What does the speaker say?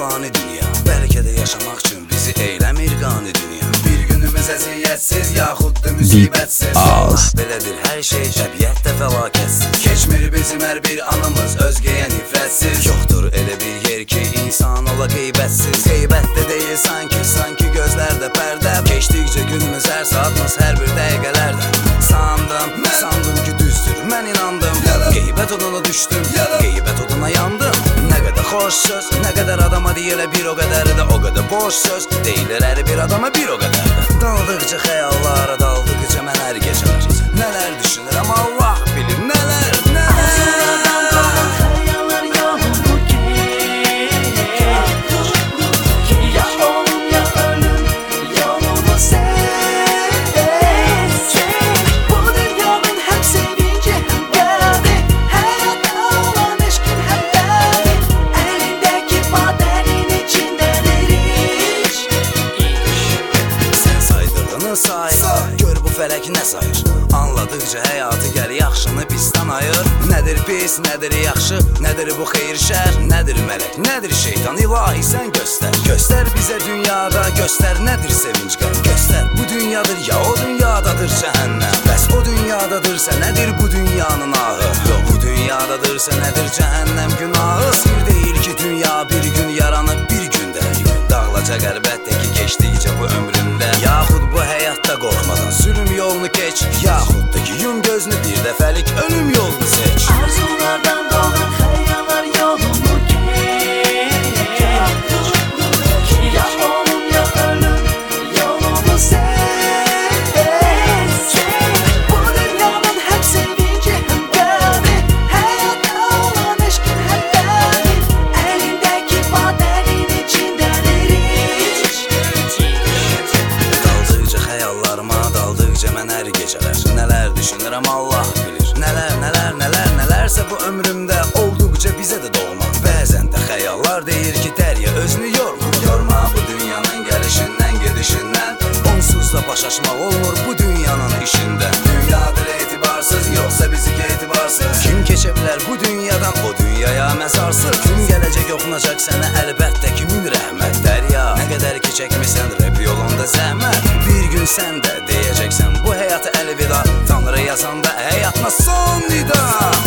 fani dünya. Bəlkə də yaşamaq üçün bizi eyləmir qani dünya. Bir günümüz əziyyətsiz, yaxud da müsibətsiz. Belədir hər şey, təbiətdə fəlakətsiz. Keçmir bizim hər bir anımız özgəyə nifrətsiz. Yoxdur elə bir yer ki, insan ola qeybətsiz. Qeybət də deyil sanki gözlərdə pərdə. Keçdikcə günümüz hər saatımız, hər bir dəqiqələrdə. Sandım ki düzdür, mən inandım. Qeybət oduna düşdüm, qeybət oduna yandım. Nə qədər xoş söz, nə qədər adama deyilə bir o qədər də o qədər boş söz. Deyilir hər bir adama bir o qədər də. Daldıqca xəyallara, daldıqca mən hər gecələr nələr düşünürəm Allah bilir, nələr. Arzulardan doğan xəyallar yolunu ya olum ya ölüm yolunu seç. Bu dünyanın həm sevinci həm qəmi, həyatda olan eşqin həm dəmi. Əlindəki badənin içindədir iç. Sən saydığını say, gör bu fələk nə sayır. Anladıqca həyatı gəl yaxşını pisdən ayır. Nədir pis, nədir yaxşı, nədir bu xeyir şər, nədir mələk, nədir şeytan, ilahi sən göstər. Göstər bizə dünyada, göstər nədir sevinc qəm. Göstər bu dünyadır ya o dünyadadır cəhənnəm. Bəs o dünyadadırsa nədir bu dünyanın ahı? Yox bu dünyadadırsa nədir cəhənnəm günahı? Sir deyil ki dünya bir gün yaranıb bir gündə dağılacaq əlbəttə ki keçdikcə bu ömründə. Yaxud bu həyatda qorxmadan sürüm yolunu keç, yaxud da ki yum gözünü bir dəfəlik ölüm yolunu seç. Arzulardan doğan xəyallar yolunu ya olum ya ölüm yolunu seç. Bu dünyanın həm sevinci həm qəmi, həyatda olan eşqin həm dəmi. Əlindəki badənin içindədir iç. Daldıqca xəyallarıma, daldıqca mən hər gecələr nələr düşünürəm Allah bilir. Nələrsə bu ömrümdə olduqca bizə də doğma. Bəzən də xəyallar deyir ki dərya özünü yorma. Yorma bu dünyanın gəlişindən gedişindən, onsuz da baş açmaq olmur bu dünyanın işində. Dünyadır etibarsız, yoxsa bizi etibarsız. Kim keçə bilər bu dünyadan o dünyaya məzarsız. Gün gələcək oxunacaq sənə əlbəttə ki min rəhmət dərya. Nə qədər ki çəkmisən rap yolunda zəhmət, bir gün sən də deyəcəksən bu həyata əlvida. Tanrı yazanda həyatına son nida.